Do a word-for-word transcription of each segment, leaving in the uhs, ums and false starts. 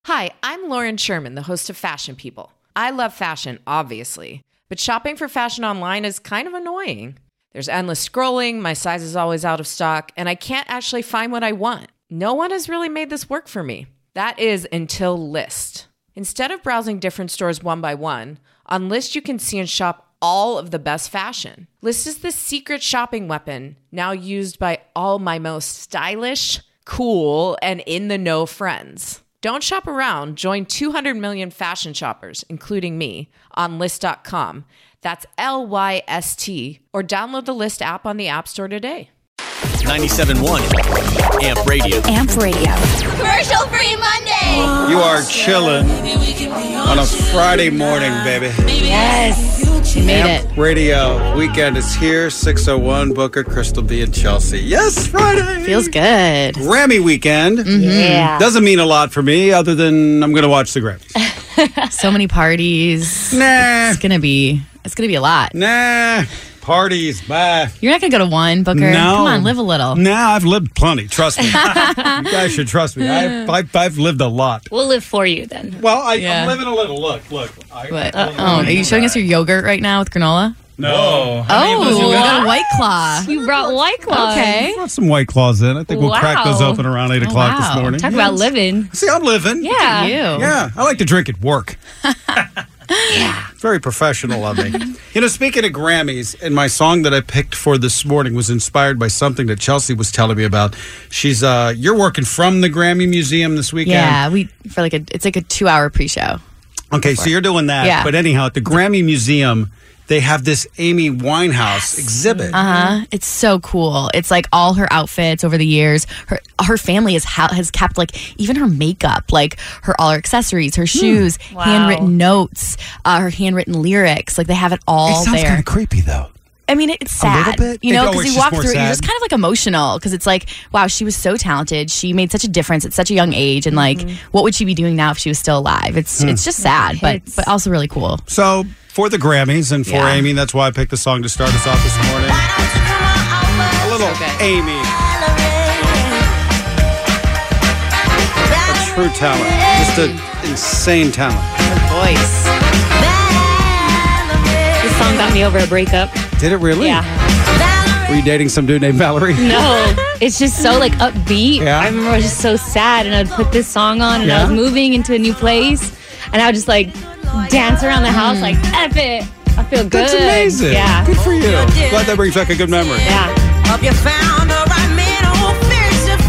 Hi, I'm Lauren Sherman, the host of Fashion People. I love fashion, obviously, but shopping for fashion online is kind of annoying. There's endless scrolling, my size is always out of stock, and I can't actually find what I want. No one has really made this work for me. That is until Lyst. Instead of browsing different stores one by one, on Lyst you can see and shop all of the best fashion. Lyst is the secret shopping weapon, now used by all my most stylish, cool, and in-the-know friends. Don't shop around. Join two hundred million fashion shoppers, including me, on Lyst dot com. That's L Y S T. Or download the Lyst app on the App Store today. ninety-seven point one Amp Radio. Amp Radio. Commercial free Monday. You are chilling on a Friday morning, baby. Yes. You made Amp it. Radio weekend is here. six oh one Booker, Crystal B, and Chelsea. Yes, Friday. Feels good. Grammy weekend. Mm-hmm. Yeah. Doesn't mean a lot for me other than I'm going to watch the Grammys. So many parties. Nah. It's gonna be. It's gonna be a lot. Nah. Parties. Bye. You're not gonna go to one, Booker. No. Come on, live a little. Nah, I've lived plenty. Trust me. You guys should trust me. I've, I've, I've lived a lot. We'll live for you then. Well, I, Yeah. I'm living a little. Look, look. I, What? I- Oh, are you showing us your yogurt right now with granola? No. Oh, we got a White Claw. You brought White Claws. Okay. Got some White Claws in. I think we'll crack those Wow. open around eight Oh, o'clock wow. this morning. Talk Yeah. about living. See, I'm living. Yeah. You. Yeah, I like to drink at work. Yeah. Very professional of me. You know, speaking of Grammys, and my song that I picked for this morning was inspired by something that Chelsea was telling me about. She's, uh, you're working from the Grammy Museum this weekend? Yeah, we for like a. It's like a two-hour pre-show. Okay, so you're doing that. Yeah. But anyhow, at the Grammy Museum, they have this Amy Winehouse exhibit. Uh huh. It's so cool. It's like all her outfits over the years. Her her family has ha- has kept like even her makeup, like her all her accessories, her shoes, Wow. handwritten notes, uh, her handwritten lyrics. Like they have it all It sounds there. kind of creepy, though. I mean, it, it's A little sad, bit? you know, Oh, because it's you just walk more through it, you're sad? just kind of like emotional because it's like, wow, she was so talented. She made such a difference at such a young age, and like, what would she be doing now if she was still alive? It's Hmm. it's just sad, but Hits. but also really cool. So, for the Grammys and for Yeah. Amy, that's why I picked the song to start us off this morning. A little So good. Amy. A true talent. Just an insane talent. Her voice. This song got me over a breakup. Did it really? Yeah. Were you dating some dude named Valerie? No, it's just so like upbeat. Yeah? I remember I was just so sad, and I'd put this song on, and Yeah? I was moving into a new place, and I would just like dance around the house like F it. I feel good. That's amazing. Yeah. Good for you. Glad that brings back a good memory. Yeah. Hope you found the right man who'll fix it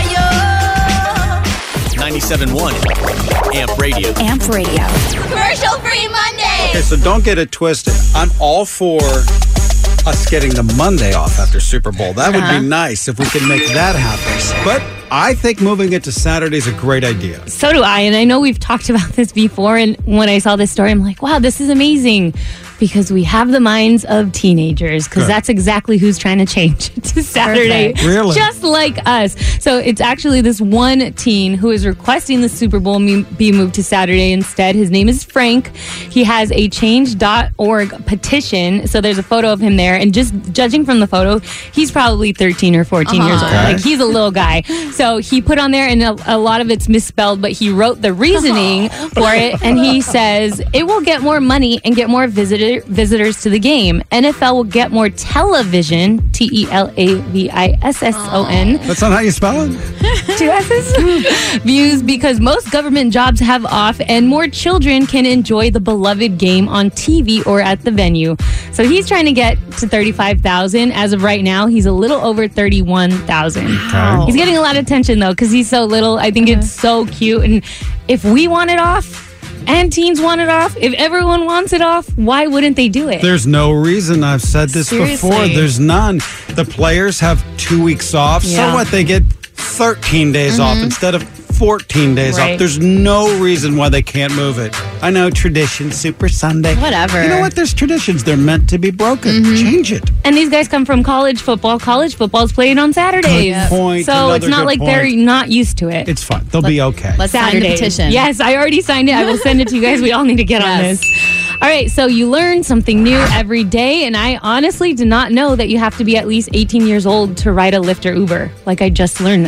for you. ninety-seven point one Amp Radio. Amp Radio. Commercial free Monday. Okay, so don't get it twisted. I'm all for us getting the Monday off after Super Bowl. That would Uh-huh. be nice if we could make that happen. But I think moving it to Saturday is a great idea. So do I, and I know we've talked about this before, and when I saw this story, I'm like, wow, this is amazing, because we have the minds of teenagers, because Good. that's exactly who's trying to change it to Saturday. Perfect. Really? Just like us. So it's actually this one teen who is requesting the Super Bowl me- be moved to Saturday instead. His name is Frank. He has a change dot org petition, so there's a photo of him there, and just judging from the photo, he's probably thirteen or fourteen Uh-huh. years old. Okay. Like, he's a little guy. So he put on there, and a, a lot of it's misspelled, but he wrote the reasoning for it, and he says it will get more money and get more visitor, visitors to the game. N F L will get more television, T E L A V I S S O N, That's not how you spell it? two S's, views because most government jobs have off, and more children can enjoy the beloved game on T V or at the venue. So he's trying to get to thirty-five thousand. As of right now, he's a little over thirty-one thousand. Okay. He's getting a lot of attention though because he's so little. I think it's so cute, and if we want it off and teens want it off, if everyone wants it off, why wouldn't they do it? There's no reason. I've said this Seriously. before. There's none. The players have two weeks off. Yeah. So what? They get thirteen days off instead of fourteen days Right. off. There's no reason why they can't move it. I know tradition, Super Sunday. Whatever. You know what? There's traditions. They're meant to be broken. Change it. And these guys come from college football. College football's played on Saturdays. Good point. So Another it's not good like they're point. not used to it. It's fine. They'll be okay. Let's sign the Saturdays. petition. Yes, I already signed it. I will send it to you guys. We all need to get on Yes. this. All right, so you learn something new every day, and I honestly did not know that you have to be at least eighteen years old to ride a Lyft or Uber. Like, I just learned that.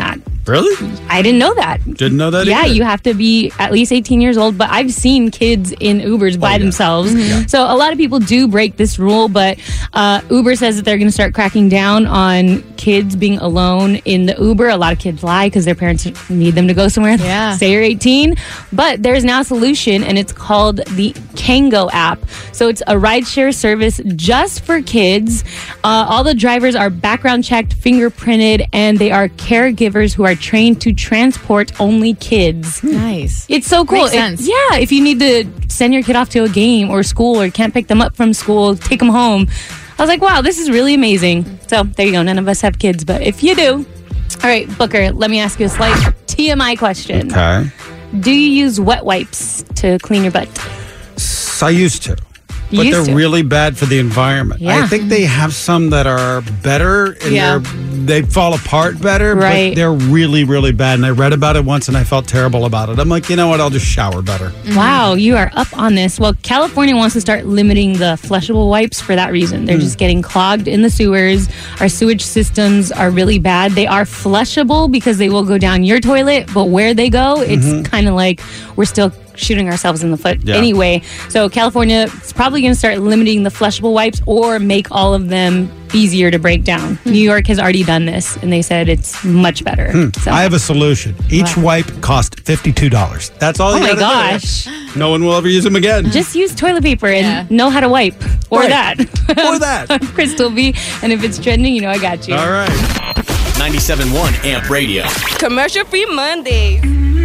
Really? I didn't know that. Didn't know that Yeah, either. you have to be at least eighteen years old, but I've seen kids in Ubers by yeah. themselves. Mhm. So a lot of people do break this rule, but uh, Uber says that they're going to start cracking down on kids being alone in the Uber. A lot of kids lie because their parents need them to go somewhere. Yeah. Say you're eighteen. But there's now a solution, and it's called the Kango app. So it's a rideshare service just for kids. Uh, all the drivers are background checked, fingerprinted, and they are caregivers who are trained to transport only kids. Nice. It's so cool. Makes It- sense. yeah, if you need to send your kid off to a game or school or can't pick them up from school, take them home. I was like, wow, this is really amazing. So there you go. None of us have kids, but if you do, all right, Booker, let me ask you a slight T M I question. Okay. Do you use wet wipes to clean your butt? I used to. You But used they're to. really bad for the environment. Yeah. I think they have some that are better and Yeah. they're, they fall apart better, Right. but they're really, really bad. And I read about it once and I felt terrible about it. I'm like, you know what? I'll just shower better. Wow, you are up on this. Well, California wants to start limiting the flushable wipes for that reason. They're just getting clogged in the sewers. Our sewage systems are really bad. They are flushable because they will go down your toilet, but where they go, it's kind of like we're still shooting ourselves in the foot Yeah. anyway. So California is probably going to start limiting the flushable wipes or make all of them easier to break down. New York has already done this, and they said it's much better. So. I have a solution. Each wipe costs fifty-two dollars. That's all Oh you my gotta do. gosh. No one will ever use them again. Just use toilet paper and Yeah. know how to wipe. Or Right. that. Or that. I'm Crystal B. And if it's trending, you know I got you. All right. ninety-seven point one Amp Radio. Commercial free Mondays.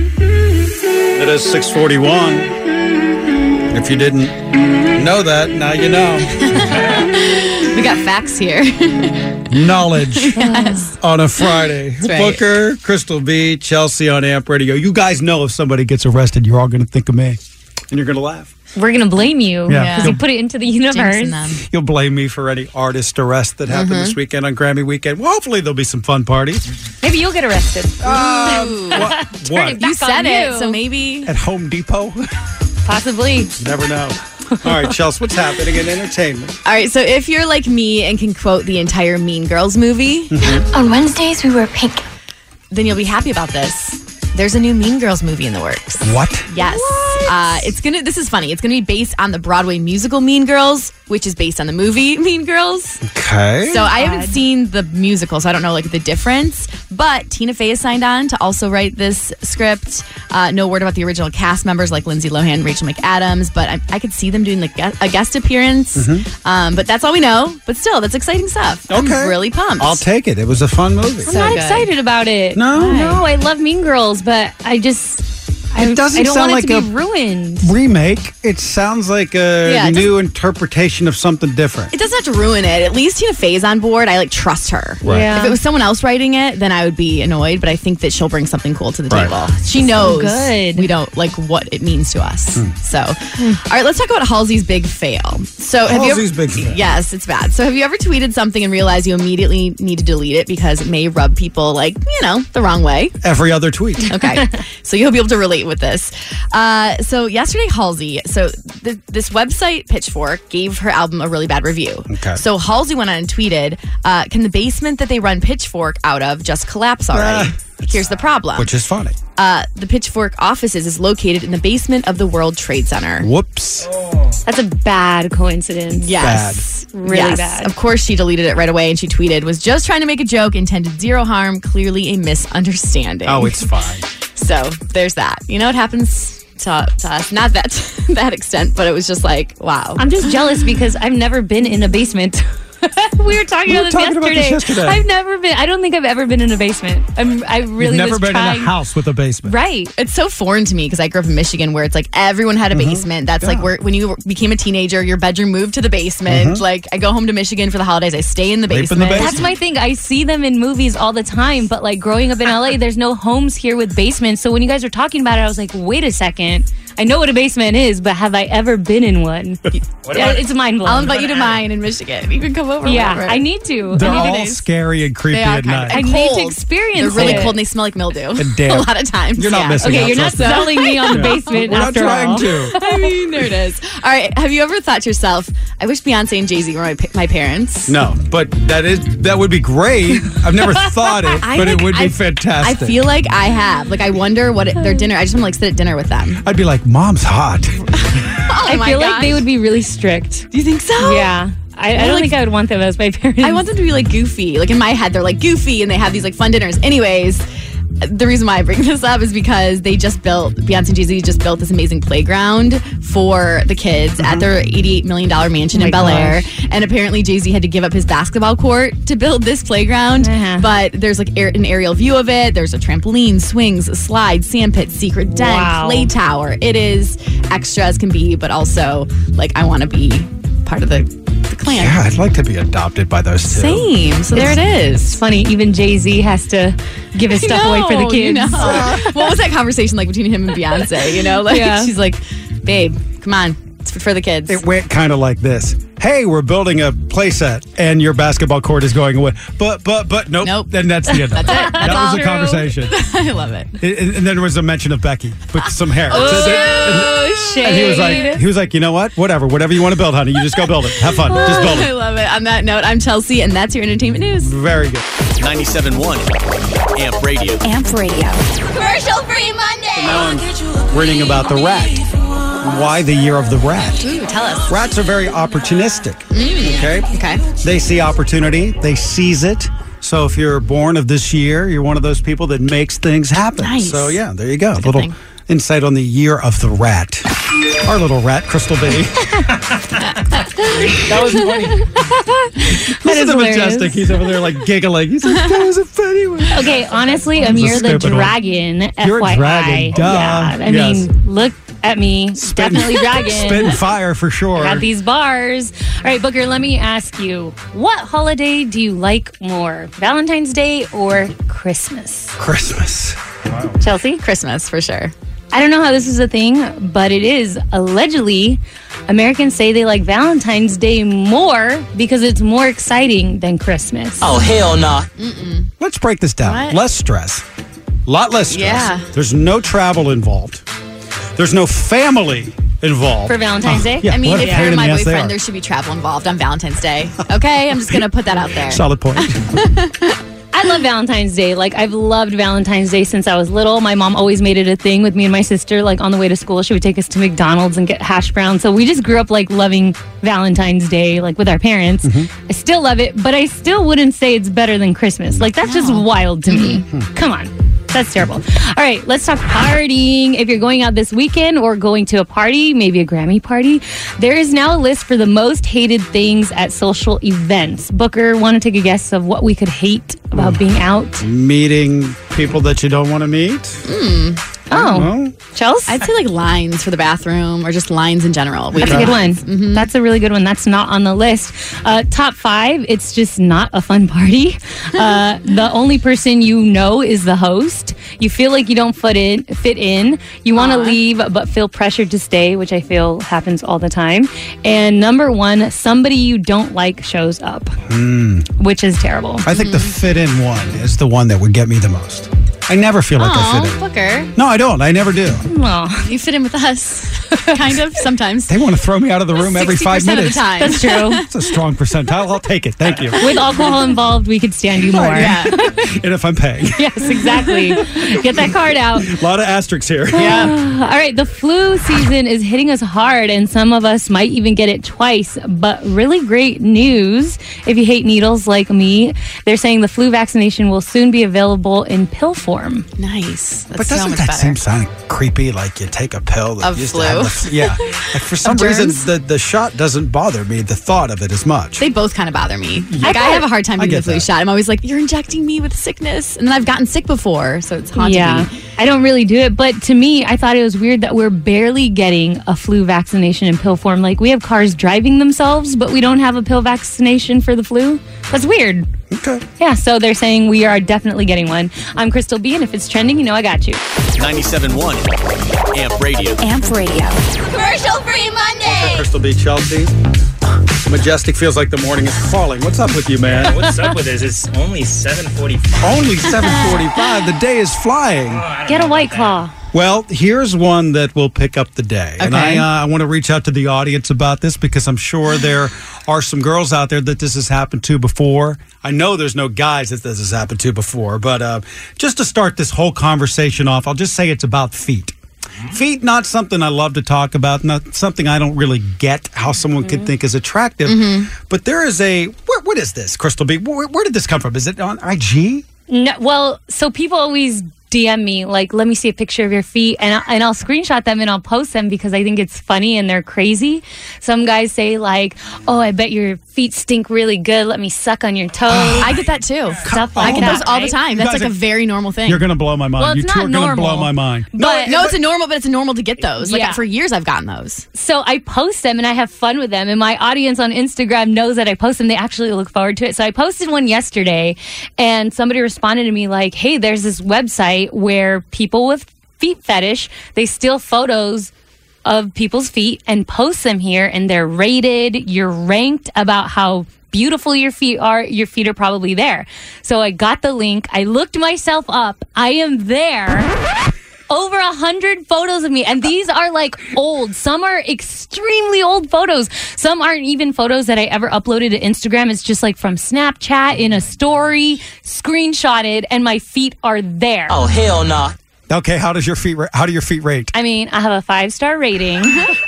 It is six forty-one. If you didn't know that, now you know. We got facts here. Knowledge on a Friday. right. Booker, Crystal B, Chelsea on Amp Radio. You guys know if somebody gets arrested, you're all going to think of me. And you're going to laugh. We're going to blame you. Yeah. Because you put it into the universe. Jinxing them. You'll blame me for any artist arrest that happened this weekend on Grammy weekend. Well, hopefully there'll be some fun parties. Maybe you'll get arrested. What? what? it You back said on it, you. so maybe. At Home Depot? Possibly. Never know. All right, Chelsea, what's happening in entertainment? All right, so if you're like me and can quote the entire Mean Girls movie, On Wednesdays, we wear pink. then you'll be happy about this. There's a new Mean Girls movie in the works. What? Yes. Uh, it's gonna. This is funny. It's gonna be based on the Broadway musical Mean Girls, which is based on the movie Mean Girls. Okay. So I haven't seen the musical, so I don't know like the difference. But Tina Fey is signed on to also write this script. Uh, no word about the original cast members like Lindsay Lohan, Rachel McAdams, but I, I could see them doing like a guest appearance. Um, but that's all we know. But still, that's exciting stuff. Okay. I'm really pumped. I'll take it. It was a fun movie. I'm not good. excited about it. No? No, I love Mean Girls, but I just. I, It doesn't I don't sound want it like to be a- ruined. Remake. It sounds like a Yeah, it new interpretation of something different. It doesn't have to ruin it. At least Tina Fey's on board. I like trust her. Right. Yeah. If it was someone else writing it, then I would be annoyed. But I think that she'll bring something cool to the Right. table. She knows good. we don't like what it means to us. Hmm. So, all right, let's talk about Halsey's big fail. So, have Halsey's you ever, big fail. Yes, it's bad. So, have you ever tweeted something and realized you immediately need to delete it because it may rub people like you know the wrong way? Every other tweet. Okay, so you'll be able to relate with this. Uh, so yesterday, Halsey, so th- this website Pitchfork gave her album a really bad review. Okay. So Halsey went on and tweeted, uh, "Can the basement that they run Pitchfork out of just collapse already?" Here's the problem: Which is funny. uh, the Pitchfork offices is located in the basement of the World Trade Center. Whoops. That's a bad coincidence. Yes. Really yes. bad. Of course, she deleted it right away and she tweeted, "Was just trying to make a joke, intended zero harm, clearly a misunderstanding." Oh, it's fine. So there's that. You know what happens to, to us? Not that to that extent, but it was just like, wow. I'm just jealous because I've never been in a basement. we were talking, We were about, this talking about yesterday. this yesterday. I've never been. I don't think I've ever been in a basement. I'm, I really You've never was been trying. in a house with a basement. Right. It's so foreign to me because I grew up in Michigan where it's like everyone had a basement. That's like Yeah. where when you became a teenager, your bedroom moved to the basement. Like I go home to Michigan for the holidays, I stay in the Sleep in the basement. basement. That's my thing. I see them in movies all the time, but like growing up in L A, there's no homes here with basements. So when you guys were talking about it, I was like, wait a second. I know what a basement is, but have I ever been in one? Yeah, it's mind blowing. I'll invite you to mine in Michigan. You can come come over. Yeah, whatever. I need to. They're I need all to. scary and creepy They are at kind night. of I and need to cold. experience They're really it. cold and they smell like mildew. And damp. A lot of times. You're not yeah. missing Okay, out, you're not trust me. selling me on the basement We're not after trying all. to. I mean, there it is. All right. Have you ever thought to yourself, I wish Beyonce and Jay-Z were my, pa- my parents? No, but that is that would be great. I've never thought it, I but think it would be I- fantastic. I feel like I have. Like, I wonder what it, their dinner, I just want to like sit at dinner with them. I'd be like, Mom's hot. Oh I my feel like gosh. they would be really strict. Do you think so? Yeah. I, I don't like- think I would want them as my parents. I want them to be like goofy. Like in my head, they're like goofy and they have these like fun dinners. Anyways, the reason why I bring this up is because they just built, Beyonce and Jay-Z just built this amazing playground for the kids at their eighty-eight million dollars mansion Oh in my Bel Air. gosh. And apparently Jay-Z had to give up his basketball court to build this playground. Uh-huh. But there's like air, an aerial view of it. There's a trampoline, swings, slide, sand pit, secret den, Wow. play tower. It is extra as can be, but also like I want to be part of the, the clan. Yeah, I'd like to be adopted by those two. Same. So there it is. It's funny, even Jay-Z has to give his stuff away for the know, kids. you know. What was that conversation like between him and Beyonce? You know, like Yeah. she's like, babe, come on, it's for, for the kids. It went kind of like this. Hey, we're building a playset, and your basketball court is going away. But, but, but, nope. Nope. Then that's the end. That's it. That's that all. was the True. conversation. I love it. And, and then there was a mention of Becky with some hair. Oh, shade. And he was like, he was like, you know what? Whatever, whatever you want to build, honey. You just go build it. Have fun. Just build I it. love it. On that note, I'm Chelsea, and that's your entertainment news. Very good. ninety-seven point one Amp Radio. Amp Radio. Commercial free Monday. Now I'm reading about the rat. Why the year of the rat? Ooh, tell us. Rats are very opportunistic. Okay? Okay. They see opportunity, they seize it. So if you're born of this year, you're one of those people that makes things happen. Nice. So yeah, there you go. A good little thing. insight on the year of the rat. Our little rat, Crystal B. That was funny. Listen is to hilarious. Majestic. He's over there like giggling. He's like, that was a funny one. Okay, honestly, Amir the stupid one. Dragon, You're a F Y I. dragon, duh. Yeah, I Yes. mean, look at me. Definitely dragon. Spitting fire for sure. Got these bars. All right, Booker, let me ask you, what holiday do you like more, Valentine's Day or Christmas? Christmas. Chelsea? Christmas, for sure. I don't know how this is a thing, but it is. Allegedly, Americans say they like Valentine's Day more because it's more exciting than Christmas. Oh, hell no. Let's break this down. What? Less stress. A lot less stress. Yeah. There's no travel involved. There's no family involved. For Valentine's Day? Yeah, I mean, what a if pain you're in my the ass they are. boyfriend, there should be travel involved on Valentine's Day. Okay? I'm just going to put that out there. Solid point. I love Valentine's Day. Like, I've loved Valentine's Day since I was little. My mom always made it a thing with me and my sister. Like, on the way to school, she would take us to McDonald's and get hash browns. So we just grew up, like, loving Valentine's Day, like, with our parents. I still love it, but I still wouldn't say it's better than Christmas. Like, that's just wild to me. Come on. That's terrible. All right, let's talk partying. If you're going out this weekend or going to a party, maybe a Grammy party, there is now a list for the most hated things at social events. Booker, want to take a guess of what we could hate about being out? Meeting people that you don't want to meet. Oh, Well, Chelsea? I'd say like lines for the bathroom or just lines in general. That's a good one. That's a really good one. That's not on the list. Uh, top five, it's just not a fun party. Uh, the only person you know is the host. You feel like you don't fit in. Fit in. You want to leave, but feel pressured to stay, which I feel happens all the time. And number one, somebody you don't like shows up, which is terrible. I think the fit in one is the one that would get me the most. I never feel like I fit Oh, in. Booker, No, I don't. I never do. Aw, you fit in with us. Kind of, sometimes. They want to throw me out of the room every five sixty percent minutes. of the time. that's true. It's a strong percentile. I'll take it. Thank you. With alcohol involved, we could stand you more. Yeah. And if I'm paying. Yes, exactly. Get that card out. A lot of asterisks here. Yeah. All right, the flu season is hitting us hard, and some of us might even get it twice. But really great news if you hate needles like me. They're saying the flu vaccination will soon be available in pill form. Nice. That's But so doesn't much that better. seem sound creepy? Like you take a pill that Of used flu? to have the, f- yeah. Like for some Of reason, germs? the, the shot doesn't bother me. The thought of it as much. They both kind of bother me. Like I have a hard time I getting the get flu that. shot. I'm always like, you're injecting me with sickness, and then I've gotten sick before, so it's haunted Yeah, me. I don't really do it. But to me, I thought it was weird that we're barely getting a flu vaccination in pill form. Like we have cars driving themselves, but we don't have a pill vaccination for the flu. That's weird. Okay. Yeah, so they're saying we are definitely getting one. I'm Crystal B, and if it's trending, you know I got you. ninety-seven point one Amp Radio. Amp Radio. Commercial free Monday. Crystal B. Chelsea. Majestic feels like the morning is crawling. What's up with you, man? What's up with this? It's only seven forty-five. Only seven forty-five. The day is flying. Oh, Get a White Claw. Well, here's one that will pick up the day. And I, uh, I want to reach out to the audience about this because I'm sure there are some girls out there that this has happened to before. I know there's no guys that this has happened to before. But uh, just to start this whole conversation off, I'll just say it's about feet. Feet, not something I love to talk about, not something I don't really get how someone mm-hmm. could think is attractive. Mm-hmm. But there is a, where, what is this, Crystal B? Where, where did this come from? Is it on I G? No, well, so people always D M me, like, let me see a picture of your feet, and, I, and I'll screenshot them and I'll post them because I think it's funny and they're crazy. Some guys say, like, oh, I bet your feet stink really good. Let me suck on your toes. I get that too. Stuff I like get that, those all the right? time. That's like are, a very normal thing. You're going to blow my mind. Well, it's you two not are going to normal, blow my mind. But, no, it's a normal, but it's a normal to get those. Like Yeah. for years I've gotten those. So I post them and I have fun with them, and my audience on Instagram knows that I post them. They actually look forward to it. So I posted one yesterday, and somebody responded to me like, hey, there's this website where people with feet fetish, they steal photos of people's feet and post them here, and they're rated. You're ranked about how beautiful your feet are. Your feet are probably there. So I got the link. I looked myself up. I am there. Over a hundred photos of me, and these are like old. Some are extremely old photos. Some aren't even photos that I ever uploaded to Instagram. It's just like from Snapchat in a story, screenshotted, and my feet are there. Oh, hell no. Nah. Okay, how does your feet? Ra- how do your feet rate? I mean, I have a five star rating,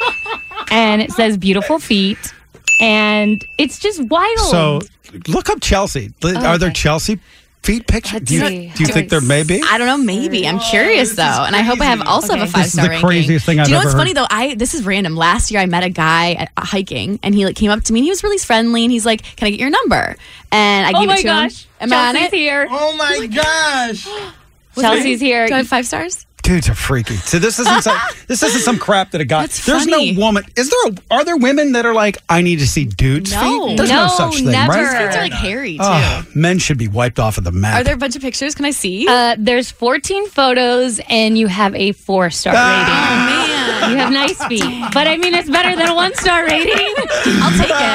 and it says beautiful feet, and it's just wild. So look up Chelsea. Oh, Are there okay. Chelsea feet pictures? Let's Do you, see. do you think there may be? I don't know. Maybe I'm curious though, and I hope I have also have a Okay. five This is star the ranking. craziest thing I've Do you know ever what's heard. funny though? I this is random. Last year I met a guy at, uh, hiking, and he like came up to me and he was really friendly, and he's like, "Can I get your number?" And I Oh gave my it to gosh, him. Am I on Chelsea's it? here. Oh my gosh. Chelsea's here. Do I have five stars? Dudes are freaky. So this isn't some, this isn't some crap that a guy. That's There's funny. no woman. Is there? A, are there women that are like, I need to see dudes' No. feet? There's no, No, such thing, never. right? These are like hairy too. Oh, men should be wiped off of the map. Are there a bunch of pictures? Can I see? Uh, there's fourteen photos, and you have a four star Ah. rating. You have nice feet, but I mean, it's better than a one star rating. I'll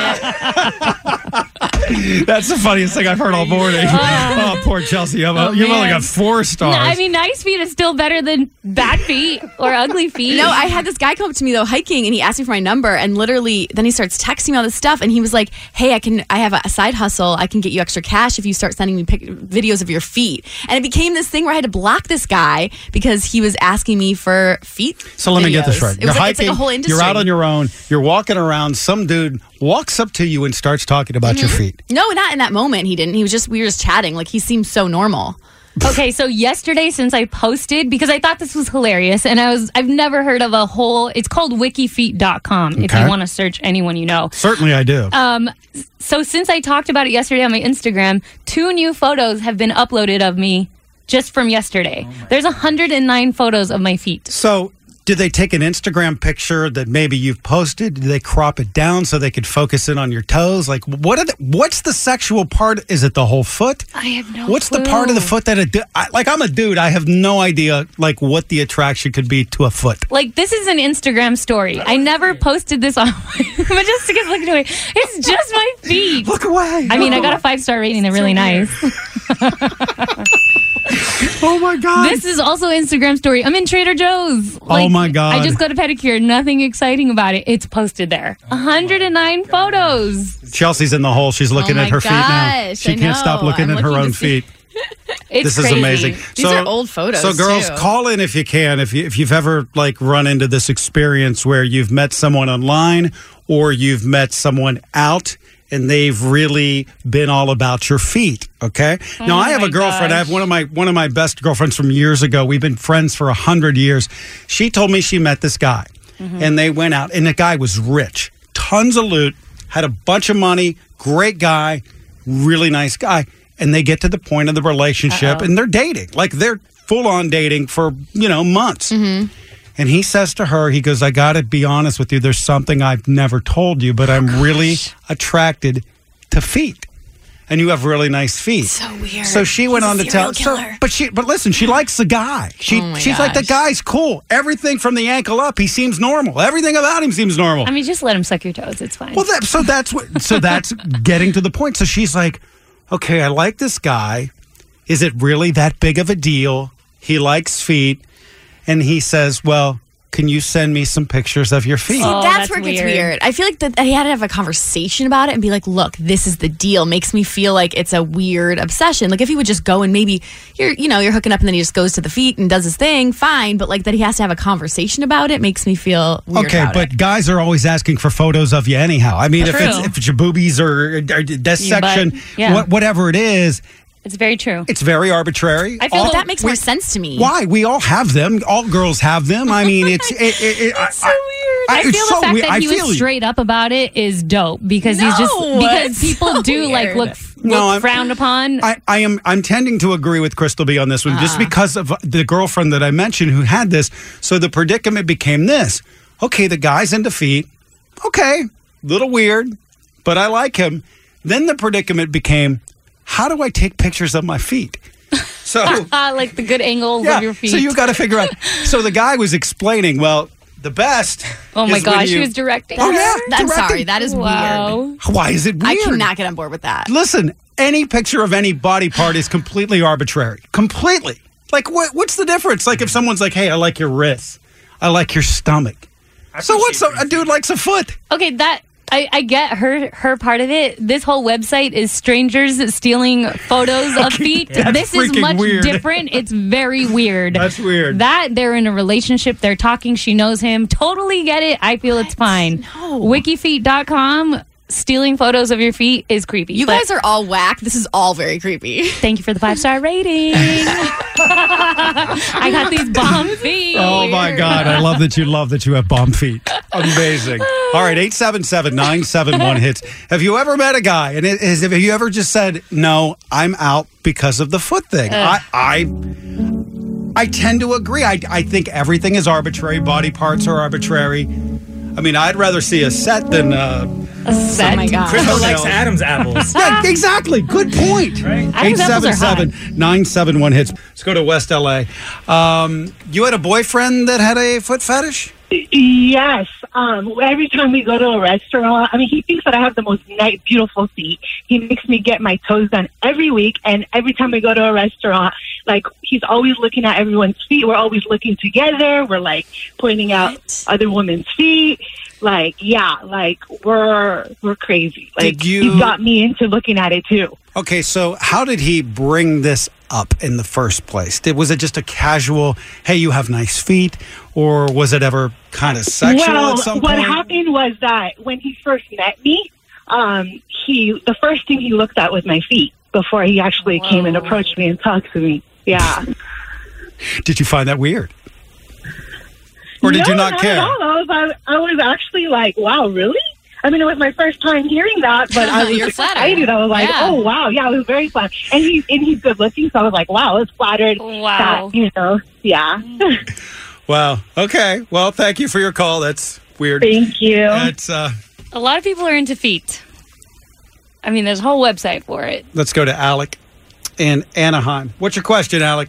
take it. That's the funniest thing I've heard all morning. oh, poor Chelsea. You've, Oh, you've only man. got four stars. I mean, nice feet is still better than bad feet or ugly feet. No, I had this guy come up to me though hiking, and he asked me for my number, and literally then he starts texting me all this stuff, and he was like, "Hey, I can, I have a side hustle. I can get you extra cash if you start sending me pic- videos of your feet." And it became this thing where I had to block this guy because he was asking me for feet. So let me get this videos. right. It You're was like, it's hiking. like a whole industry. You're out on your own. You're walking around. Some dude walks up to you and starts talking about your feet. No, not in that moment. He didn't. He was just we were just chatting. Like he seemed so normal. Okay, so yesterday, since I posted, because I thought this was hilarious, and I was, I've never heard of a whole, it's called wikifeet dot com, if Okay. you want to search anyone you know. Certainly I do. Um, so since I talked about it yesterday on my Instagram, two new photos have been uploaded of me just from yesterday. There's one hundred nine photos of my feet. So, did they take an Instagram picture that maybe you've posted? Did they crop it down so they could focus in on your toes? Like, what are the, what's the sexual part? Is it the whole foot? I have no What's the clue. part of the foot that a du- I, like? I'm a dude. I have no idea like what the attraction could be to a foot. Like, this is an Instagram story. I never posted this on Majestic is looking away. It's just my feet. Look away. I mean, I got a five star rating. They're really nice. Oh my god. This is also Instagram story. I'm in Trader Joe's. Oh my God. I just got a pedicure. Nothing exciting about it. It's posted there. one hundred nine photos. Chelsea's in the hole. She's looking Oh at her my feet now. gosh, She I can't stop know. looking I'm at her looking own to see- feet. It's This crazy. is amazing. These are old photos, So, girls, too. call in if you can. If you if you've ever like run into this experience where you've met someone online or you've met someone out and they've really been all about your feet. Okay. now I have my a girlfriend. I have gosh. one of my one of my best girlfriends from years ago. We've been friends for a hundred years. She told me she met this guy, and they went out, and the guy was rich, tons of loot, had a bunch of money, great guy, really nice guy. And they get to the point of the relationship, Uh-oh. and they're dating. Like, they're full-on dating for, you know, months. Mm-hmm. And he says to her, he goes, I got to be honest with you. There's something I've never told you, but I'm really attracted to feet. and you have really nice feet. So weird. So she went He's on a to tell. serial So, killer. but she, but listen, she likes the guy. She, Oh my she's like, the gosh. guy's cool. Everything from the ankle up, he seems normal. Everything about him seems normal. I mean, just let him suck your toes. It's fine. Well, that, so that's what. So that's getting to the point. So she's like, okay, I like this guy. Is it really that big of a deal? He likes feet, and he says, well, can you send me some pictures of your feet? Oh, that's, that's where it gets weird. weird. I feel like that he had to have a conversation about it and be like, look, this is the deal. Makes me feel like it's a weird obsession. Like if he would just go and maybe you're, you know, you're hooking up and then he just goes to the feet and does his thing, fine. But like that he has to have a conversation about it makes me feel weird. Okay, about but it. guys are always asking for photos of you anyhow. I mean, if True. it's if it's your boobies or, or this Your butt, section, yeah. what, whatever it is, It's very true. it's very arbitrary. I feel All- But that makes we- more sense to me. Why? We all have them. All girls have them. I mean, it's it, it, it, It's so I, weird. I it's feel so the fact weird. that I he feel you. was straight up about it is dope because he's just No, because it's people so do like weird. look, look No, I'm- frowned upon. I, I am. I'm tending to agree with Crystal B on this one, Uh-huh. just because of the girlfriend that I mentioned who had this. So the predicament became this: okay, the guy's into feet. Okay, little weird, but I like him. Then the predicament became: how do I take pictures of my feet? So. like the good angles Yeah, of your feet. so you got to figure out. So the guy was explaining, well, the best. oh my is when gosh, you- he was directing. Oh, yeah. I'm directing. sorry. That is weird. Wow. Why is it weird? I cannot get on board with that. Listen, any picture of any body part is completely arbitrary. Completely. Like, what? What's the difference? Like, if someone's like, hey, I like your wrist. I like your stomach. So what's a, a dude likes a foot? Okay, that I, I get her her part of it. This whole website is strangers stealing photos of feet. That's This is freaking much weird. different. It's very weird. That's weird. That they're in a relationship, they're talking, she knows him. Totally get it. I feel it's fine. No. Wikifeet dot com, stealing photos of your feet is creepy. You but guys are all whack. This is all very creepy. thank you for the five star rating. I got these bomb feet. Oh my God! I love that you love that you have bomb feet. Amazing. All right, eight seven seven nine seven one hits. Have you ever met a guy and it is, have you ever just said no? I'm out because of the foot thing. I, I I tend to agree. I I think everything is arbitrary. Body parts are arbitrary. I mean, I'd rather see a set than uh, A set. Oh my God. Crystal likes Toenails. Adam's apples. yeah, exactly. Good point. Right? Eight Adam's apples seven are seven nine seven one hits. Let's go to West L A. Um, you had a boyfriend that had a foot fetish? Yes. Um, every time we go to a restaurant, I mean, he thinks that I have the most nice, beautiful feet. He makes me get my toes done every week. And every time we go to a restaurant, like, he's always looking at everyone's feet. We're always looking together. We're, like, pointing out What? other women's feet. Like, yeah, like, we're we're crazy. Like, Did you- he's got me into looking at it, too. Okay, so how did he bring this up in the first place? Did, was it just a casual, hey, you have nice feet, or was it ever kind of sexual well, at some what point? happened was that when he first met me, um, he the first thing he looked at was my feet before he actually came and approached me and talked to me. Yeah. Did you find that weird? Or did no, you not, care? At all. I was, I, I was actually like, wow, really? I mean, it was my first time hearing that, but I was You're flattered. excited. I was like, Yeah. oh, wow. Yeah, I was very flattered. And, he, and he's good looking, so I was like, wow, I was flattered. Wow. That, you know, yeah. Wow. Okay. Well, thank you for your call. That's weird. Thank you. That's, uh, A lot of people are into feet. I mean, there's a whole website for it. let's go to Alec in Anaheim. What's your question, Alec?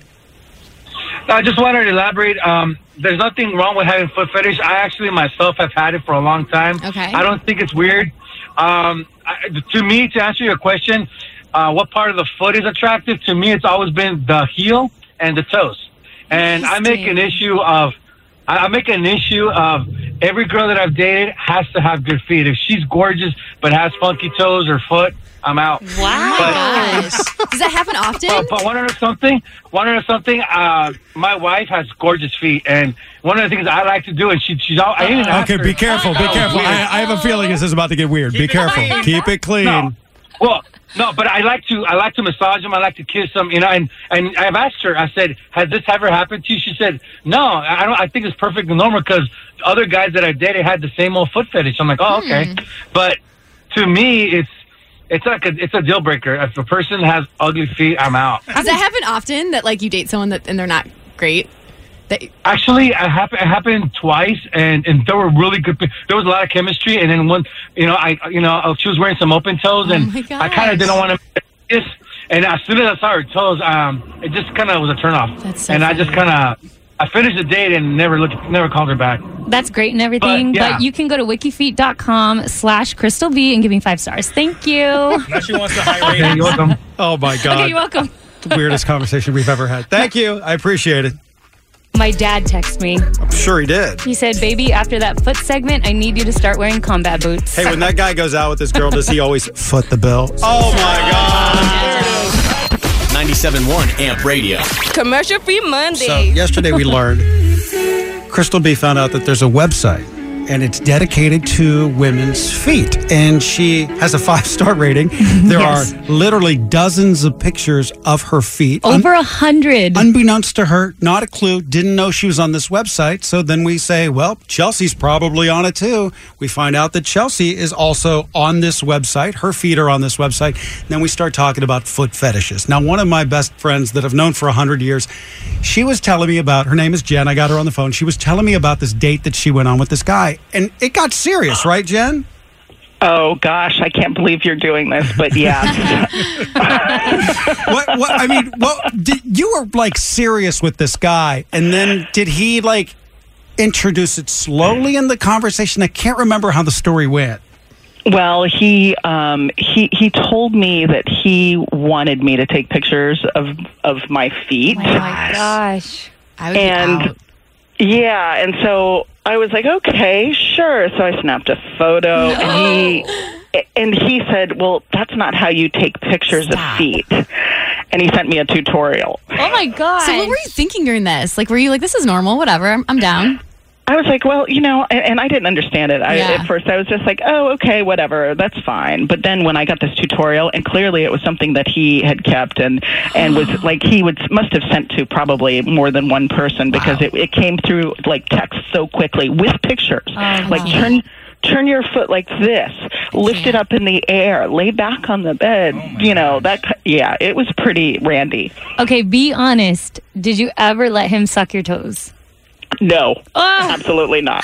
I just wanted to elaborate. Um, there's nothing wrong with having foot fetish. I actually myself have had it for a long time. Okay. I don't think it's weird. Um, I, to me, to answer your question, uh, what part of the foot is attractive? To me, it's always been the heel and the toes. And I make an issue of, I I make an issue of every girl that I've dated has to have good feet. If she's gorgeous but has funky toes or foot, I'm out. Wow. But- Gosh. Does that happen often? But, but want to know something? Want to know something? Uh, my wife has gorgeous feet, and one of the things I like to do, and she, she's all. I even asked Okay, her- be careful. Be Oh, careful. weird. I, I have a feeling this is about to get weird. Be Keep it careful. clean. Keep it clean. No. Well, no, but I like to I like to massage them. I like to kiss them, you know. And, and I've asked her. I said, "Has this ever happened to you?" She said, "No, I don't. I think it's perfectly normal because other guys that I dated had the same old foot fetish." I'm like, "Oh, okay." But to me, it's it's like a it's a deal breaker. If a person has ugly feet, I'm out. Does that happen often that like you date someone that and they're not great? That, Actually, it happened, it happened twice, and, and there were really good. There was a lot of chemistry, and then one, you know, I, you know, she was wearing some open toes, and Oh my I kind of gosh. didn't want to just, and as soon as I saw her toes, um, it just kind of was a turnoff. That's so and I funny. just kind of, I finished the date and never looked, never called her back. That's great and everything, But, but, yeah. you can go to wikifeet.com slash Crystal B and give me five stars. Thank you. Now she wants the high Okay, ratings. you're welcome. Oh, my God. Okay, you're welcome. The weirdest conversation we've ever had. Thank you. I appreciate it. My dad texted me. I'm sure he did. He said, baby, after that foot segment, I need you to start wearing combat boots. Hey, when that guy goes out with this girl, does he always foot the bill? Oh, my God. ninety-seven point one Amp Radio. Commercial free Monday. So yesterday we learned Crystal B found out that there's a website and it's dedicated to women's feet. And she has a five-star rating. There Yes. are literally dozens of pictures of her feet. Over a hundred. Unbeknownst to her, not a clue, didn't know she was on this website. So then we say, well, Chelsea's probably on it too. We find out that Chelsea is also on this website. Her feet are on this website. Then we start talking about foot fetishes. Now, one of my best friends that I've known for one hundred years, she was telling me about, her name is Jen. I got her on the phone. She was telling me about this date that she went on with this guy. And it got serious, right, Jen? Oh, gosh, I can't believe you're doing this, but yeah. what, what, I mean, what, did, you were like serious with this guy, and then did he like introduce it slowly in the conversation? I can't remember how the story went. Well, he um, he he told me that he wanted me to take pictures of of my feet. Oh my gosh. I would be And out. yeah, and so I was like, okay, sure. So I snapped a photo, and he and he said, well, that's not how you take pictures Stop. of feet. And he sent me a tutorial. Oh my god. So what were you thinking during this? Like, were you like, this is normal, whatever, I'm, I'm down? I was like, well, you know, and, and I didn't understand it. I, Yeah. At first, I was just like, oh, okay, whatever, that's fine. But then when I got this tutorial, and clearly it was something that he had kept and and was like he would must have sent to probably more than one person because it, it came through like text so quickly with pictures. Oh, like wow. turn turn your foot like this, lift it up in the air, lay back on the bed. You know that. ki- Yeah, it was pretty randy. Okay, be honest. Did you ever let him suck your toes? No, Oh, absolutely not.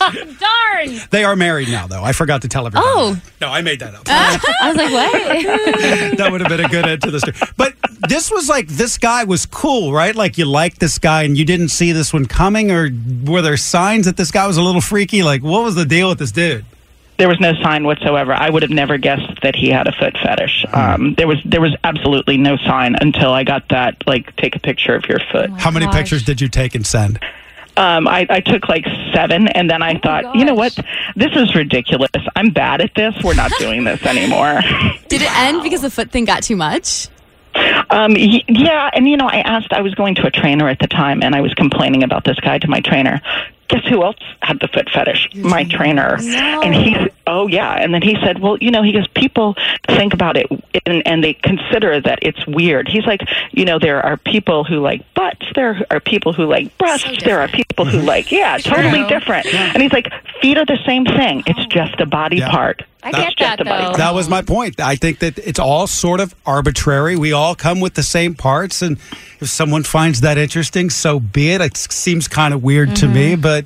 darn. They are married now, though. I forgot to tell everybody. Oh. No, I made that up. I was like, what? That would have been a good end to the story. But this was like, this guy was cool, right? Like you liked this guy and you didn't see this one coming, or were there signs that this guy was a little freaky? Like, what was the deal with this dude? There was no sign whatsoever. I would have never guessed that he had a foot fetish. Um, there was there was absolutely no sign until I got that, like, take a picture of your foot. How many gosh. pictures did you take and send? Um, I, I took like seven, and then I thought, you know what? This is ridiculous. I'm bad at this. We're not doing this anymore. Did it end because the foot thing got too much? Um, y- yeah, and you know, I asked, I was going to a trainer at the time, and I was complaining about this guy to my trainer. Guess who else had the foot fetish? My trainer. No. And he, oh yeah, and then he said, well, you know, he goes, people think about it and, and they consider that it's weird. He's like, you know, there are people who like butts, there are people who like breasts, So there are people who like, yeah, totally True. different. And he's like, feet are the same thing. It's just a body Yeah. part. I That's get just that, a body though. That was my point. I think that it's all sort of arbitrary. We all come with the same parts, and if someone finds that interesting, so be it. It seems kind of weird to me, but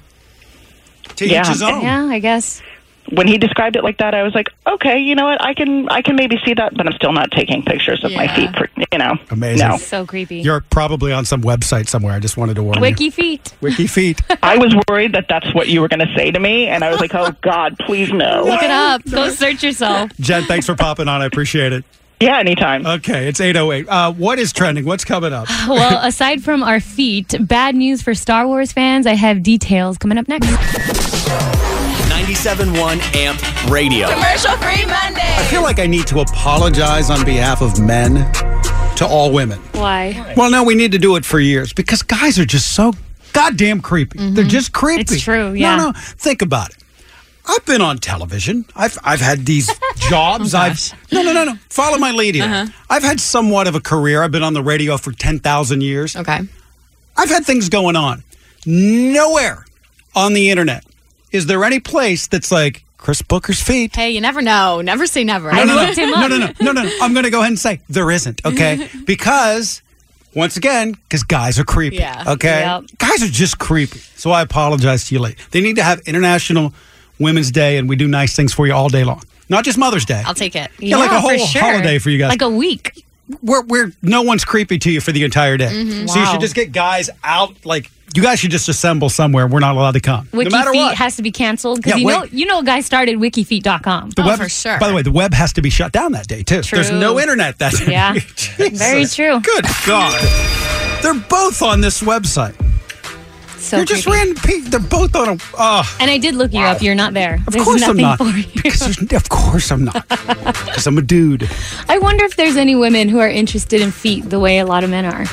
to Yeah. each his own. Yeah, I guess. When he described it like that, I was like, okay, you know what? I can, I can maybe see that, but I'm still not taking pictures of my Yeah. feet. For, you know, Amazing. No. So creepy. You're probably on some website somewhere. I just wanted to warn Wiki feet. you. Wiki feet. I was worried that that's what you were going to say to me, and I was like, oh God, please no. Look it up. Go search yourself. Jen, thanks for popping on. I appreciate it. Yeah, anytime. Okay, it's eight oh eight. Uh, what is trending? What's coming up? Well, aside from our feet, bad news for Star Wars fans. I have details coming up next. ninety-seven point one Amp Radio. Commercial free Monday. I feel like I need to apologize on behalf of men to all women. Why? Well, no, we need to do it for years because guys are just so goddamn creepy. They're just creepy. It's true, yeah. No, no, think about it. I've been on television. I've I've had these jobs. Oh, I've gosh. no, no, no, no. Follow my lead here. Uh-huh. I've had somewhat of a career. I've been on the radio for ten thousand years. Okay. I've had things going on. Nowhere on the internet is there any place that's like Chris Booker's feet. Hey, you never know. Never say never. I no, no, looked no, him no, up. no, no, no, no, no. I'm going to go ahead and say there isn't, okay? Because, once again, because guys are creepy, Yeah. okay? Yep. Guys are just creepy. So I apologize to you late. They need to have International Women's Day, and we do nice things for you all day long. Not just Mother's Day. I'll take it. Yeah, like a for whole sure. holiday for you guys. Like a week. we're, we're no one's creepy to you for the entire day. Mhm. So you Wow. should just get guys out. Like you guys should just assemble somewhere. We're not allowed to come, Wiki no matter Feet what. has to be canceled because Yeah, you wait. know you know a guy started wiki feet dot com. The web, By the way, the web has to be shut down that day too. There's True. no internet that day. Yeah. Very true. Good God, they're both on this website. So You're just creepy. random people. They're both on a. Oh, And I did look you up. You're not there. of There's course I'm nothing not. for you. Because there's, of course I'm not. Because I'm a dude. I wonder if there's any women who are interested in feet the way a lot of men are.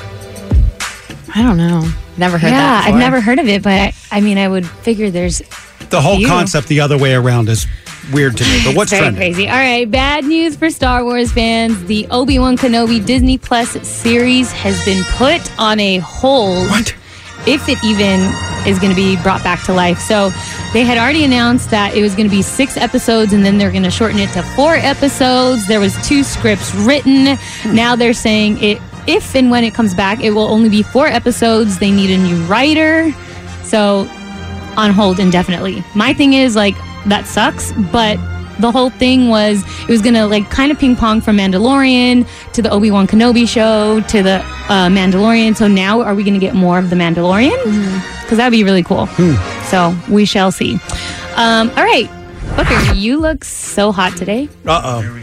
I don't know. Never heard yeah, that I've before. never heard of it, but I, I mean, I would figure there's The whole few. concept the other way around is weird to me. But what's Very trending? crazy. All right, bad news for Star Wars fans. The Obi-Wan Kenobi Disney Plus series has been put on a hold. What? If it even is going to be brought back to life. So they had already announced that it was going to be six episodes and then they're going to shorten it to four episodes. There was two scripts written. Now they're saying it, if and when it comes back, it will only be four episodes. They need a new writer. So on hold indefinitely. My thing is like, that sucks, but the whole thing was it was gonna like kind of ping pong from Mandalorian to the Obi-Wan Kenobi show to the uh, Mandalorian. So now are we gonna get more of the Mandalorian? Because that'd be really cool. So we shall see. Um, all right, Booker, you look so hot today. Uh oh.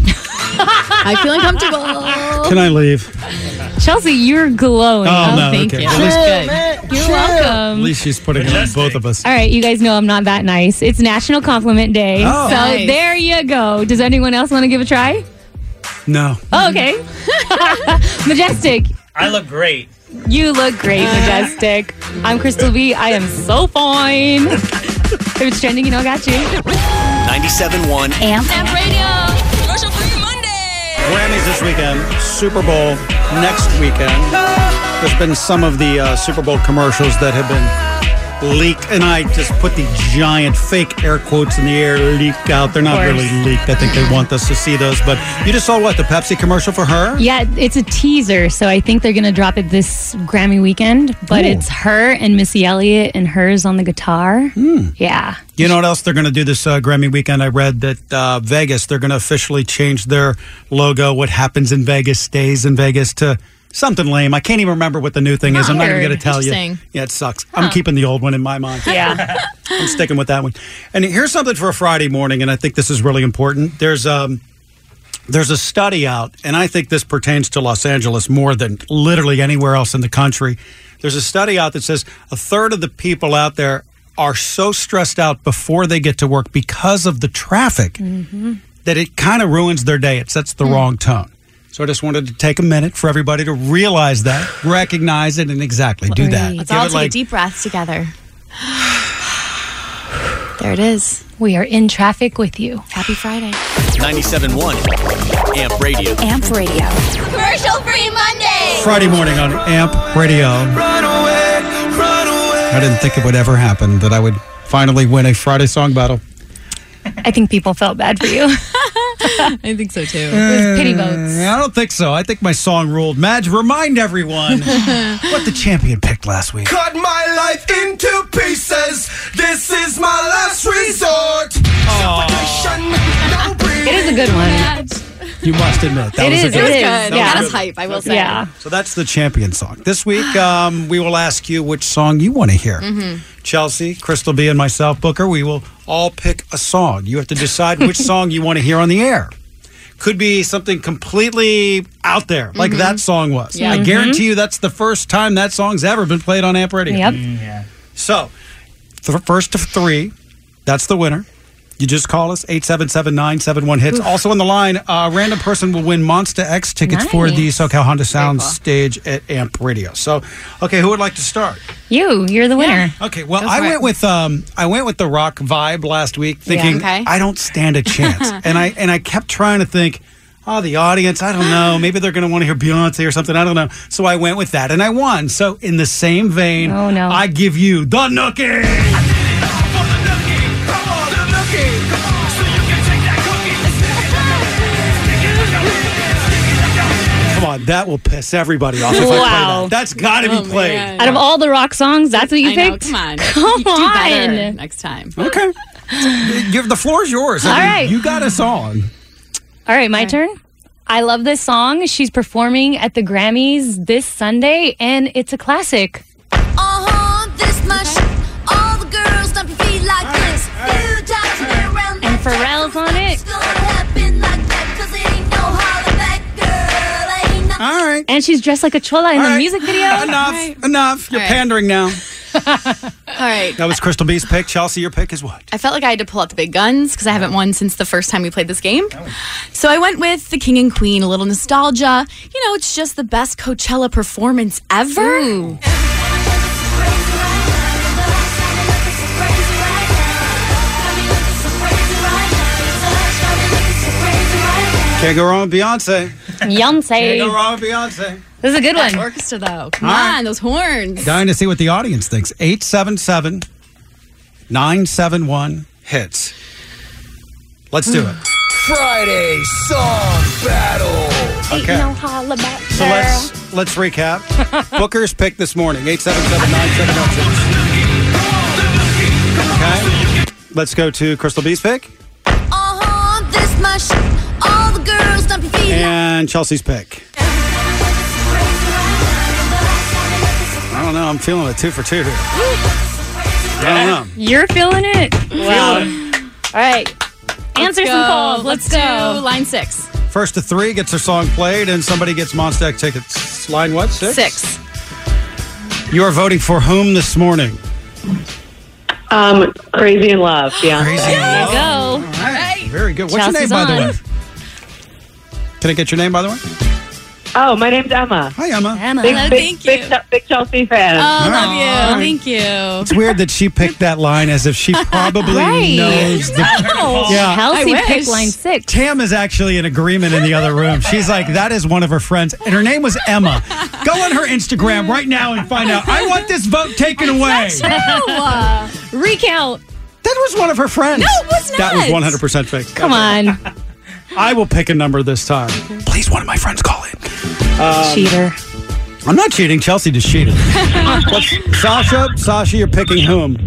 I feel uncomfortable. Can I leave? Chelsea, you're glowing. Oh, no, thank okay. you. At least, That's good. You're welcome. at least she's putting it on both of us. All right, you guys know I'm not that nice. It's National Compliment Day. Oh. So Nice. there you go. Does anyone else want to give a try? No. Oh, okay. Majestic. I look great. You look great, Majestic. I'm Crystal B. I am so fine. If it's trending, you know I got you. ninety-seven point one Amp. Amp Radio. Commercial free Monday. Grammys this weekend, Super Bowl next weekend. There's been some of the uh, Super Bowl commercials that have been leaked, and I just put the giant fake air quotes in the air, leaked out. They're not Of really course. leaked. I think they want us to see those. But you just saw what, the Pepsi commercial for her? Yeah, it's a teaser, so I think they're going to drop it this Grammy weekend. But Ooh. it's her and Missy Elliott and hers on the guitar. Yeah. You know what else they're going to do this uh, Grammy weekend? I read that uh, Vegas, they're going to officially change their logo. What happens in Vegas stays in Vegas to something lame. I can't even remember what the new thing is. I'm not even going to tell you. Interesting. Yeah, it sucks. I'm keeping the old one in my mind. Yeah. I'm sticking with that one. And here's something for a Friday morning, and I think this is really important. There's um, there's a study out, and I think this pertains to Los Angeles more than literally anywhere else in the country. There's a study out that says a third of the people out there are so stressed out before they get to work because of the traffic that it kind of ruins their day. It sets the wrong tone. So I just wanted to take a minute for everybody to realize that, recognize it, and exactly do that. Let's Give all it take like- a deep breath together. There it is. We are in traffic with you. Happy Friday. ninety-seven point one Amp Radio. Amp Radio. Commercial free Monday. Friday morning on Amp Radio. I didn't think it would ever happen that I would finally win a Friday song battle. I think people felt bad for you. I think so too. It was pity votes. I don't think so. I think my song ruled. Madge, remind everyone what the champion picked last week. Cut my life into pieces. This is my last resort. It is a good one. You must admit. That It was is, a it good is. That was Yeah. Got good. us hype, I will say. Yeah. So that's the champion song. This week, um, we will ask you which song you want to hear. Chelsea, Crystal B, and myself, Booker, we will all pick a song. You have to decide which song you want to hear on the air. Could be something completely out there, like that song was. Yeah. I guarantee you that's the first time that song's ever been played on Amp Radio. Yep. Yeah. So, th- first of three, that's the winner. You just call us, eight seven seven, nine seven one, hits. Also on the line, a random person will win Monster X tickets for the Nice. SoCal Honda Sound cool. stage at Amp Radio. So, okay, who would like to start? You, you're the winner. Okay, well, Go I for went it. with um, I went with the rock vibe last week, thinking okay. I don't stand a chance, and I and I kept trying to think, oh, the audience, I don't know, maybe they're going to want to hear Beyonce or something, I don't know. So I went with that, and I won. So in the same vein, Oh, no. I give you the Nookie. Come on, that will piss everybody off if I play Wow. that. That's got to be Oh, played. man. Out of all the rock songs, that's what you I know. picked? Come on. Come You do better on. next time. Okay. Give, the floor is yours. I All mean, right. You got us on. All right, my turn? I love this song. She's performing at the Grammys this Sunday, and it's a classic. Uh-huh, this much. All the girls dump your feet like this. Few times you get around And Pharrell's on it. All right. And she's dressed like a chola in All the right. music video. Enough. Right. Enough. You're All right. pandering now. All right. That was Crystal B's pick. Chelsea, your pick is what? I felt like I had to pull out the big guns because I haven't won since the first time we played this game. So I went with the King and Queen, a little nostalgia. You know, it's just the best Coachella performance ever. Ooh. Can't go wrong with Beyonce. Beyonce. Can't go wrong with Beyonce. This is a good That one. orchestra, though. Come All on, right. those horns. Dying to see what the audience thinks. eight seven seven, nine seven one, hits. Let's do it. Friday Song Battle. Okay. No holla back, So girl. let's let's recap. Booker's pick this morning, eight seven seven, nine seven one, hits. Okay. Let's go to Crystal B's pick. Uh-huh, this much. All the girls dump your feet like And Chelsea's pick. I don't know. I'm feeling a two for two here. I don't know. You're feeling it? Wow. All right. Answer Let's some go. calls. Let's, Let's, do go. line six. First to three gets their song played, and somebody gets Monstack tickets. Line what? Six? Six. You are voting for whom this morning? Um, Crazy in Love, yeah. Crazy in There you Love. go. All right. Very good. What's Chelsea's your name, by on. the way? Can I get your name, by the way? Oh, my name's Emma. Hi, Emma. Emma. Big, Hello, big, thank you. big, big Chelsea fan. Oh, love Aw. you. Thank you. It's weird that she picked that line as if she probably Right. knows the. Oh, Yeah. Kelsey I picked wish. line six. Tam is actually in agreement in the other room. She's like, that is one of her friends, and her name was Emma. Go on her Instagram right now and find out. I want this vote taken away. Uh, recount. That was one of her friends. No, it was That was not. one hundred percent fake. Come on. I will pick a number this time. Please, one of my friends call in. Cheater. I'm not cheating. Chelsea just cheated. What's- Sasha, Sasha, you're picking whom?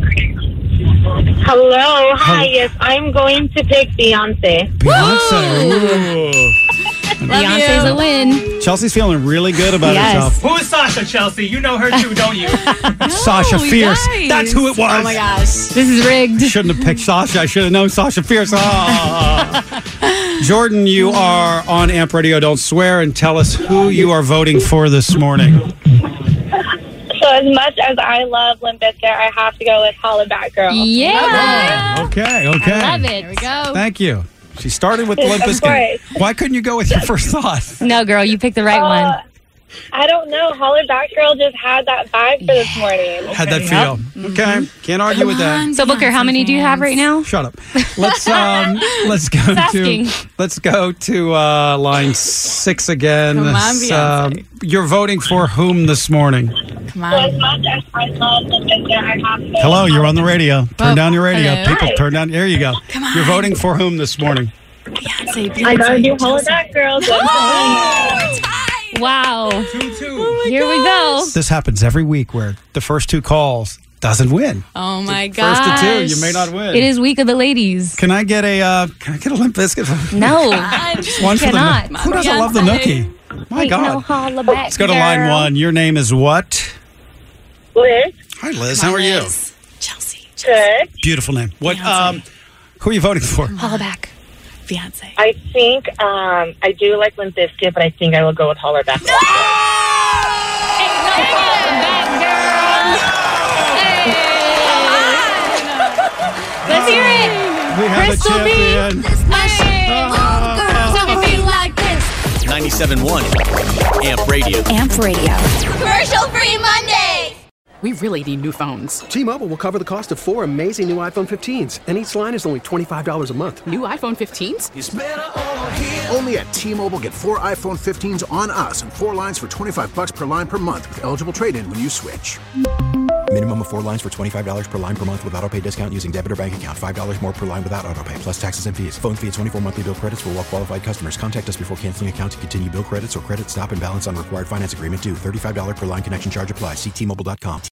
Hello, hi. Yes, I'm going to pick Beyonce. Beyonce. Ooh. Beyonce's a win. Chelsea's feeling really good about Yes. herself. Who is Sasha, Chelsea? You know her too, don't you? Sasha you Fierce. guys. That's who it was. Oh my gosh. This is rigged. Shouldn't have picked Sasha. I should have known Sasha Fierce. Ah. Jordan, you are on Amp Radio. Don't swear, and tell us who you are voting for this morning. So as much as I love Limp Bizkit, I have to go with Holla Back Girl. Yeah. Okay, okay. I love it. There we go. Thank you. She started with Yes, Limp of Bizkit. course. Why couldn't you go with your first thought? No, girl, you picked the right Uh, one. I don't know. Holla Back Girl just had that vibe for this morning. Had that feel. Okay, can't argue with that. So, Booker, how many do you have right now? Shut up. Let's um, let's go Just to asking. let's go to uh, line six again. Come on, This, um, Beyonce. you're voting for whom this morning? Come So as on. much as I love Limp Bizkit, I have to go Hello, with you're on the Holla radio. Turn Oh, down your radio. hello. People, Hi. turn down. There you go. Come on. You're voting for whom this morning? Beyonce, Back. I gotta Beyonce. do Holla Back Girl. So Wow. two, two. Here we go. This happens every week where the first two calls doesn't win. Oh my First gosh. to two, you may not win. It is week of the ladies. Can I get a uh, Can I get a Limp Bizkit? No. Just one for the cannot. Nook- Who doesn't love the Beyonce. Nookie? My Ain't God. no holla back, Let's go to line girl. one. Your name is what? Liz, Hi, Liz. How are you? Liz. Chelsea. good. Beautiful name. What? Beyonce. Um, who are you voting for? Holla back. Beyonce. I think um, I do like Limp Bizkit, but I think I will go with Holla Back Girl. Ain't no holla back, girl. Hey. Let's hear it. We have Crystal a B. champion. Hey. All the girls dump your feet like this. ninety-seven point one Amp Radio. Amp Radio. Commercial free Monday. We really need new phones. T-Mobile will cover the cost of four amazing new iPhone fifteens, and each line is only twenty-five dollars a month. New iPhone fifteens? Only at T-Mobile, get four iPhone fifteens on us and four lines for twenty-five bucks per line per month with eligible trade-in when you switch. Minimum of four lines for twenty-five dollars per line per month with autopay discount using debit or bank account. five dollars more per line without autopay, plus taxes and fees. Phone fee at twenty-four monthly bill credits for well qualified customers. Contact us before canceling account to continue bill credits or credit stop and balance on required finance agreement due. thirty-five dollars per line connection charge applies. See T Mobile dot com.